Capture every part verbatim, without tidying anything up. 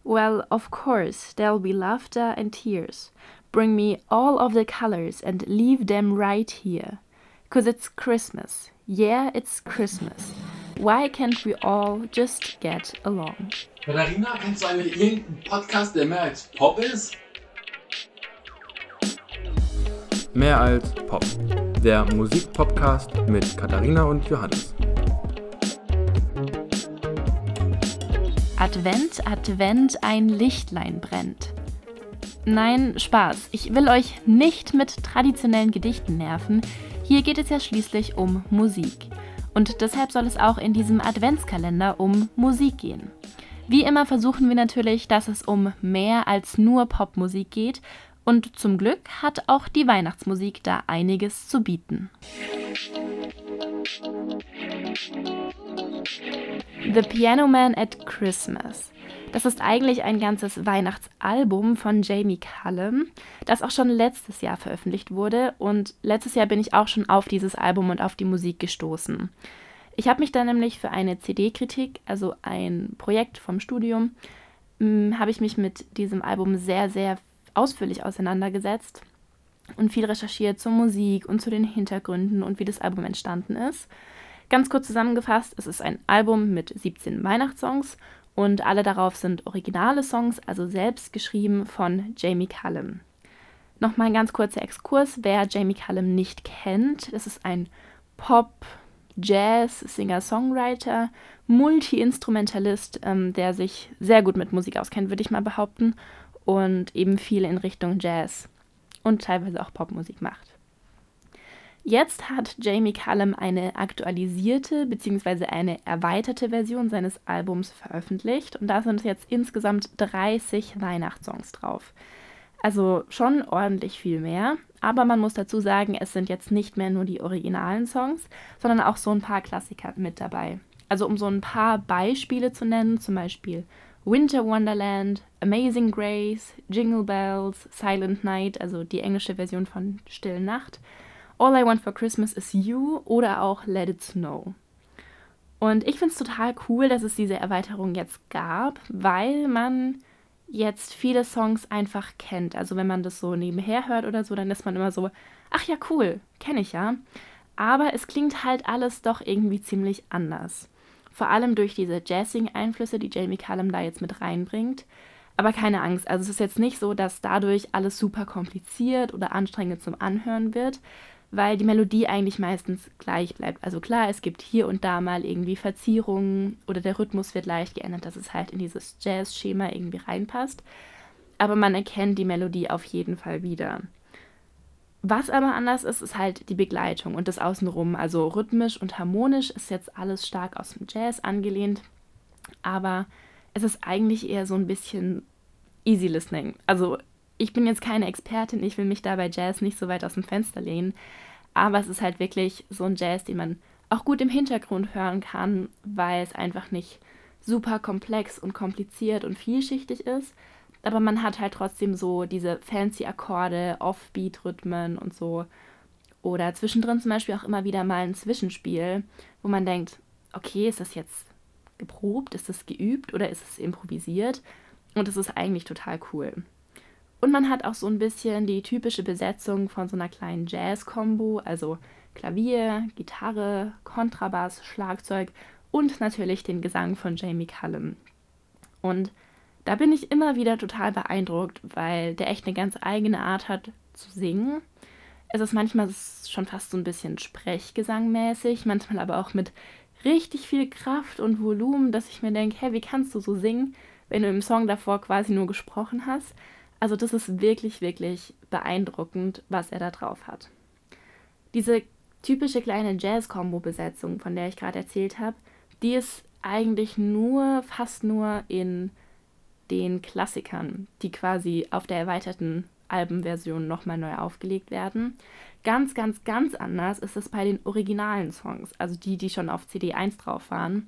Well, of course, there'll be laughter and tears. Bring me all of the colors and leave them right here. 'Cause it's Christmas. Yeah, it's Christmas. Why can't we all just get along? Katharina, kennst du eigentlich irgendeinen Podcast, der mehr als Pop ist? Mehr als Pop. Der Musikpodcast mit Katharina und Johannes. Advent, Advent, ein Lichtlein brennt. Nein, Spaß. Ich will euch nicht mit traditionellen Gedichten nerven. Hier geht es ja schließlich um Musik. Und deshalb soll es auch in diesem Adventskalender um Musik gehen. Wie immer versuchen wir natürlich, dass es um mehr als nur Popmusik geht. Und zum Glück hat auch die Weihnachtsmusik da einiges zu bieten. The Piano Man at Christmas. Das ist eigentlich ein ganzes Weihnachtsalbum von Jamie Cullum, das auch schon letztes Jahr veröffentlicht wurde. Und letztes Jahr bin ich auch schon auf dieses Album und auf die Musik gestoßen. Ich habe mich dann nämlich für eine C D-Kritik, also ein Projekt vom Studium, mh, habe ich mich mit diesem Album sehr, sehr ausführlich auseinandergesetzt und viel recherchiert zur Musik und zu den Hintergründen und wie das Album entstanden ist. Ganz kurz zusammengefasst, es ist ein Album mit siebzehn Weihnachtssongs und alle darauf sind originale Songs, also selbst geschrieben von Jamie Cullum. Nochmal ein ganz kurzer Exkurs, wer Jamie Cullum nicht kennt. Das ist ein Pop-, Jazz-, Singer-Songwriter, Multi-Instrumentalist, ähm, der sich sehr gut mit Musik auskennt, würde ich mal behaupten, und eben viel in Richtung Jazz und teilweise auch Popmusik macht. Jetzt hat Jamie Cullum eine aktualisierte bzw. eine erweiterte Version seines Albums veröffentlicht und da sind jetzt insgesamt dreißig Weihnachtssongs drauf. Also schon ordentlich viel mehr, aber man muss dazu sagen, es sind jetzt nicht mehr nur die originalen Songs, sondern auch so ein paar Klassiker mit dabei. Also um so ein paar Beispiele zu nennen, zum Beispiel Winter Wonderland, Amazing Grace, Jingle Bells, Silent Night, also die englische Version von Stille Nacht, All I Want for Christmas is You oder auch Let It Snow. Und ich finde es total cool, dass es diese Erweiterung jetzt gab, weil man jetzt viele Songs einfach kennt. Also wenn man das so nebenher hört oder so, dann ist man immer so, ach ja, cool, kenne ich ja. Aber es klingt halt alles doch irgendwie ziemlich anders. Vor allem durch diese Jazzing-Einflüsse, die Jamie Cullum da jetzt mit reinbringt. Aber keine Angst, also es ist jetzt nicht so, dass dadurch alles super kompliziert oder anstrengend zum Anhören wird, weil die Melodie eigentlich meistens gleich bleibt. Also klar, es gibt hier und da mal irgendwie Verzierungen oder der Rhythmus wird leicht geändert, dass es halt in dieses Jazz-Schema irgendwie reinpasst. Aber man erkennt die Melodie auf jeden Fall wieder. Was aber anders ist, ist halt die Begleitung und das Außenrum. Also rhythmisch und harmonisch ist jetzt alles stark aus dem Jazz angelehnt, aber es ist eigentlich eher so ein bisschen easy listening. Also ich bin jetzt keine Expertin, ich will mich da bei Jazz nicht so weit aus dem Fenster lehnen, aber es ist halt wirklich so ein Jazz, den man auch gut im Hintergrund hören kann, weil es einfach nicht super komplex und kompliziert und vielschichtig ist, aber man hat halt trotzdem so diese fancy Akkorde, Offbeat-Rhythmen und so oder zwischendrin zum Beispiel auch immer wieder mal ein Zwischenspiel, wo man denkt, okay, ist das jetzt geprobt, ist das geübt oder ist es improvisiert? Und das ist eigentlich total cool. Und man hat auch so ein bisschen die typische Besetzung von so einer kleinen Jazz-Kombo, also Klavier, Gitarre, Kontrabass, Schlagzeug und natürlich den Gesang von Jamie Cullum. Und da bin ich immer wieder total beeindruckt, weil der echt eine ganz eigene Art hat zu singen. Es ist manchmal schon fast so ein bisschen Sprechgesangmäßig, manchmal aber auch mit richtig viel Kraft und Volumen, dass ich mir denke, hey, wie kannst du so singen, wenn du im Song davor quasi nur gesprochen hast? Also das ist wirklich, wirklich beeindruckend, was er da drauf hat. Diese typische kleine Jazz-Kombo-Besetzung, von der ich gerade erzählt habe, die ist eigentlich nur, fast nur in den Klassikern, die quasi auf der erweiterten Albenversion nochmal neu aufgelegt werden. Ganz, ganz, ganz anders ist es bei den originalen Songs, also die, die schon auf C D eins drauf waren.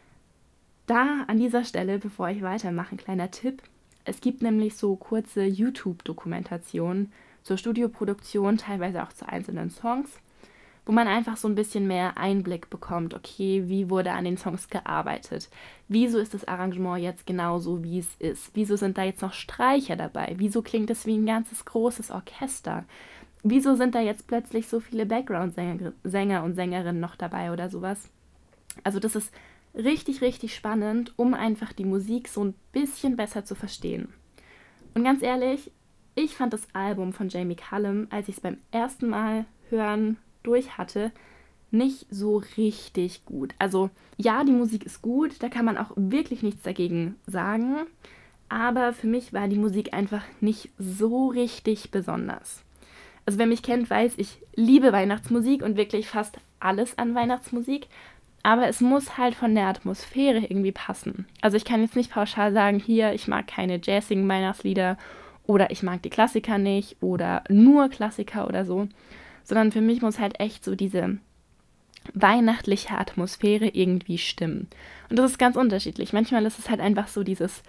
Da an dieser Stelle, bevor ich weitermache, ein kleiner Tipp. Es gibt nämlich so kurze YouTube-Dokumentationen zur Studioproduktion, teilweise auch zu einzelnen Songs. wo man einfach so ein bisschen mehr Einblick bekommt, okay, wie wurde an den Songs gearbeitet? Wieso ist das Arrangement jetzt genauso, wie es ist? Wieso sind da jetzt noch Streicher dabei? Wieso klingt es wie ein ganzes großes Orchester? Wieso sind da jetzt plötzlich so viele Background-Sänger Sänger und Sängerinnen noch dabei oder sowas? Also das ist richtig, richtig spannend, um einfach die Musik so ein bisschen besser zu verstehen. Und ganz ehrlich, ich fand das Album von Jamie Cullum, als ich es beim ersten Mal hören durch hatte, nicht so richtig gut. Also ja, die Musik ist gut, da kann man auch wirklich nichts dagegen sagen, aber für mich war die Musik einfach nicht so richtig besonders. Also wer mich kennt, weiß, ich liebe Weihnachtsmusik und wirklich fast alles an Weihnachtsmusik, aber es muss halt von der Atmosphäre irgendwie passen. Also ich kann jetzt nicht pauschal sagen, hier, ich mag keine jazzigen Weihnachtslieder oder ich mag die Klassiker nicht oder nur Klassiker oder so, sondern für mich muss halt echt so diese weihnachtliche Atmosphäre irgendwie stimmen. Und das ist ganz unterschiedlich. Manchmal ist es halt einfach so dieses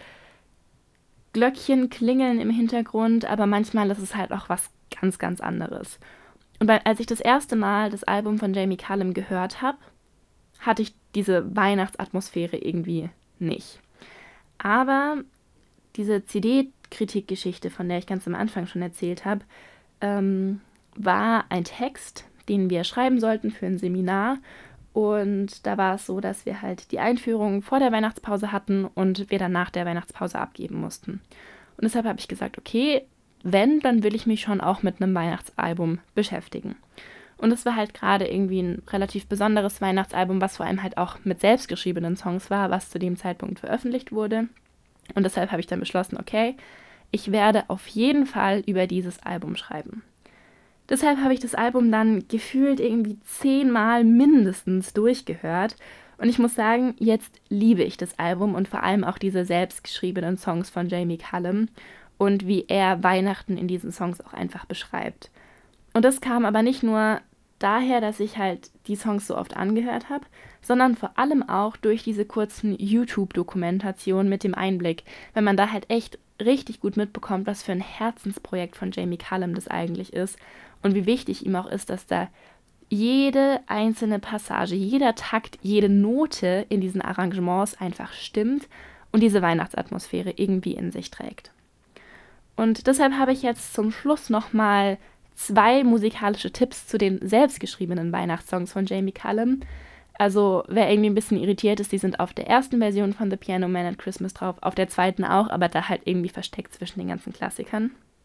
Glöckchen klingeln im Hintergrund, aber manchmal ist es halt auch was ganz, ganz anderes. Und weil, als ich das erste Mal das Album von Jamie Cullum gehört habe, hatte ich diese Weihnachtsatmosphäre irgendwie nicht. Aber diese C D-Kritikgeschichte, von der ich ganz am Anfang schon erzählt habe, ähm, war ein Text, den wir schreiben sollten für ein Seminar. Und da war es so, dass wir halt die Einführung vor der Weihnachtspause hatten und wir dann nach der Weihnachtspause abgeben mussten. Und deshalb habe ich gesagt, okay, wenn, dann will ich mich schon auch mit einem Weihnachtsalbum beschäftigen. Und es war halt gerade irgendwie ein relativ besonderes Weihnachtsalbum, was vor allem halt auch mit selbstgeschriebenen Songs war, was zu dem Zeitpunkt veröffentlicht wurde. Und deshalb habe ich dann beschlossen, okay, ich werde auf jeden Fall über dieses Album schreiben. Deshalb habe ich das Album dann gefühlt irgendwie zehnmal mindestens durchgehört. Und ich muss sagen, jetzt liebe ich das Album und vor allem auch diese selbstgeschriebenen Songs von Jamie Cullum und wie er Weihnachten in diesen Songs auch einfach beschreibt. Und das kam aber nicht nur daher, dass ich halt die Songs so oft angehört habe, sondern vor allem auch durch diese kurzen YouTube-Dokumentationen mit dem Einblick, wenn man da halt echt richtig gut mitbekommt, was für ein Herzensprojekt von Jamie Cullum das eigentlich ist und wie wichtig ihm auch ist, dass da jede einzelne Passage, jeder Takt, jede Note in diesen Arrangements einfach stimmt und diese Weihnachtsatmosphäre irgendwie in sich trägt. Und deshalb habe ich jetzt zum Schluss nochmal zwei musikalische Tipps zu den selbstgeschriebenen Weihnachtssongs von Jamie Cullum. Also wer irgendwie ein bisschen irritiert ist, die sind auf der ersten Version von The Piano Man at Christmas drauf, auf der zweiten auch, aber da halt irgendwie versteckt zwischen den ganzen Klassikern.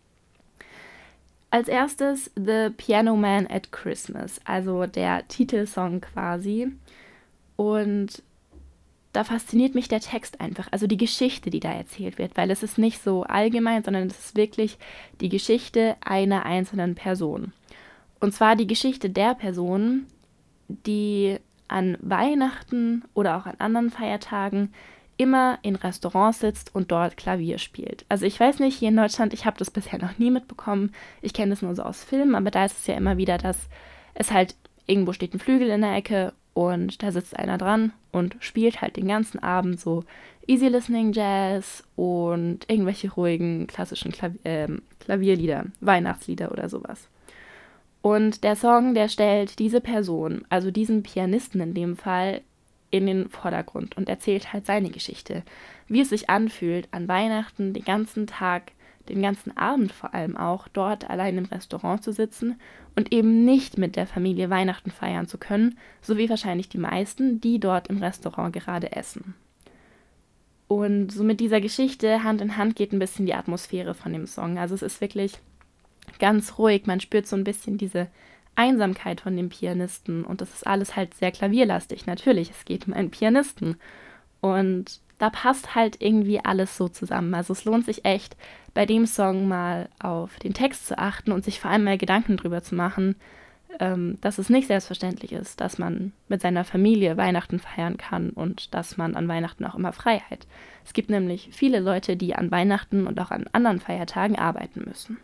Als erstes The Piano Man at Christmas, also der Titelsong quasi. Und da fasziniert mich der Text einfach, also die Geschichte, die da erzählt wird, weil es ist nicht so allgemein, sondern es ist wirklich die Geschichte einer einzelnen Person. Und zwar die Geschichte der Person, die an Weihnachten oder auch an anderen Feiertagen immer in Restaurants sitzt und dort Klavier spielt. Also ich weiß nicht, hier in Deutschland, ich habe das bisher noch nie mitbekommen, ich kenne das nur so aus Filmen, aber da ist es ja immer wieder, dass es halt irgendwo steht ein Flügel in der Ecke und da sitzt einer dran und spielt halt den ganzen Abend so Easy Listening Jazz und irgendwelche ruhigen klassischen Klavier, äh, Klavierlieder, Weihnachtslieder oder sowas. Und der Song, der stellt diese Person, also diesen Pianisten in dem Fall, in den Vordergrund und erzählt halt seine Geschichte, wie es sich anfühlt, an Weihnachten den ganzen Tag, den ganzen Abend vor allem auch, dort allein im Restaurant zu sitzen und eben nicht mit der Familie Weihnachten feiern zu können, so wie wahrscheinlich die meisten, die dort im Restaurant gerade essen. Und so mit dieser Geschichte Hand in Hand geht ein bisschen die Atmosphäre von dem Song. Also es ist wirklich ganz ruhig, man spürt so ein bisschen diese Einsamkeit von dem Pianisten und das ist alles halt sehr klavierlastig. Natürlich, es geht um einen Pianisten und da passt halt irgendwie alles so zusammen. Also es lohnt sich echt, bei dem Song mal auf den Text zu achten und sich vor allem mal Gedanken drüber zu machen, ähm, dass es nicht selbstverständlich ist, dass man mit seiner Familie Weihnachten feiern kann und dass man an Weihnachten auch immer frei hat. Es gibt nämlich viele Leute, die an Weihnachten und auch an anderen Feiertagen arbeiten müssen.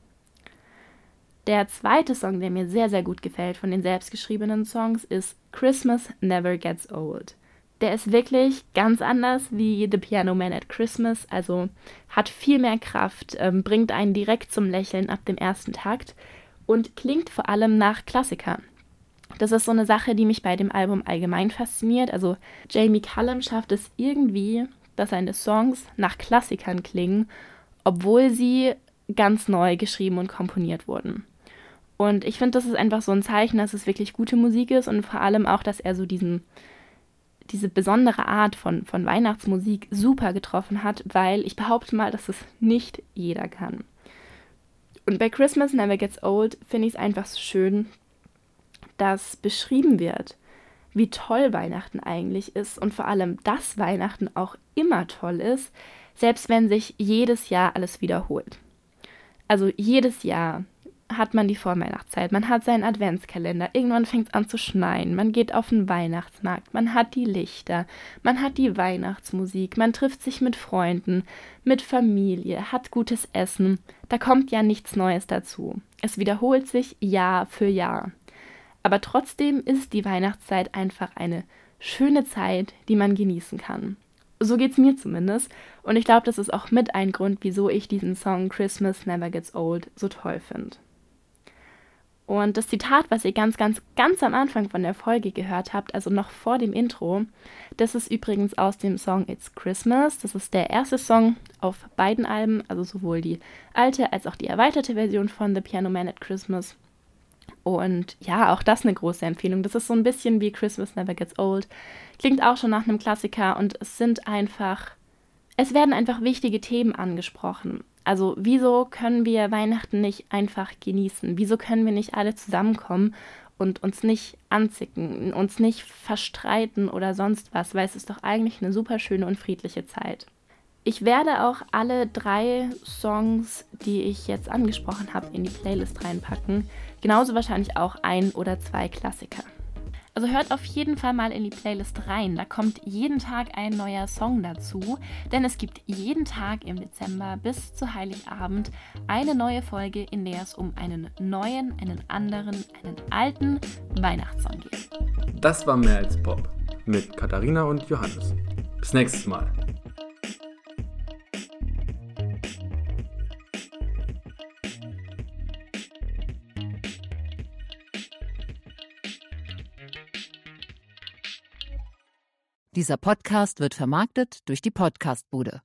Der zweite Song, der mir sehr, sehr gut gefällt von den selbstgeschriebenen Songs, ist Christmas Never Gets Old. Der ist wirklich ganz anders wie The Piano Man at Christmas, also hat viel mehr Kraft, ähm, bringt einen direkt zum Lächeln ab dem ersten Takt und klingt vor allem nach Klassiker. Das ist so eine Sache, die mich bei dem Album allgemein fasziniert. Also Jamie Cullum schafft es irgendwie, dass seine Songs nach Klassikern klingen, obwohl sie ganz neu geschrieben und komponiert wurden. Und ich finde, das ist einfach so ein Zeichen, dass es wirklich gute Musik ist und vor allem auch, dass er so diesen, diese besondere Art von, von Weihnachtsmusik super getroffen hat, weil ich behaupte mal, dass es nicht jeder kann. Und bei Christmas Never Gets Old finde ich es einfach so schön, dass beschrieben wird, wie toll Weihnachten eigentlich ist und vor allem, dass Weihnachten auch immer toll ist, selbst wenn sich jedes Jahr alles wiederholt. Also jedes Jahr hat man die Vorweihnachtszeit, man hat seinen Adventskalender, irgendwann fängt es an zu schneien, man geht auf den Weihnachtsmarkt, man hat die Lichter, man hat die Weihnachtsmusik, man trifft sich mit Freunden, mit Familie, hat gutes Essen, da kommt ja nichts Neues dazu. Es wiederholt sich Jahr für Jahr. Aber trotzdem ist die Weihnachtszeit einfach eine schöne Zeit, die man genießen kann. So geht's mir zumindest. Und ich glaube, das ist auch mit ein Grund, wieso ich diesen Song Christmas Never Gets Old so toll finde. Und das Zitat, was ihr ganz, ganz, ganz am Anfang von der Folge gehört habt, also noch vor dem Intro, das ist übrigens aus dem Song It's Christmas. Das ist der erste Song auf beiden Alben, also sowohl die alte als auch die erweiterte Version von The Piano Man at Christmas. Und ja, auch das eine große Empfehlung. Das ist so ein bisschen wie Christmas Never Gets Old. Klingt auch schon nach einem Klassiker und es sind einfach, es werden einfach wichtige Themen angesprochen. Also wieso können wir Weihnachten nicht einfach genießen? Wieso können wir nicht alle zusammenkommen und uns nicht anzicken, uns nicht verstreiten oder sonst was? Weil es ist doch eigentlich eine super schöne und friedliche Zeit. Ich werde auch alle drei Songs, die ich jetzt angesprochen habe, in die Playlist reinpacken. Genauso wahrscheinlich auch ein oder zwei Klassiker. Also hört auf jeden Fall mal in die Playlist rein. Da kommt jeden Tag ein neuer Song dazu. Denn es gibt jeden Tag im Dezember bis zu Heiligabend eine neue Folge, in der es um einen neuen, einen anderen, einen alten Weihnachtssong geht. Das war Mehr als Pop mit Katharina und Johannes. Bis nächstes Mal. Dieser Podcast wird vermarktet durch die Podcastbude.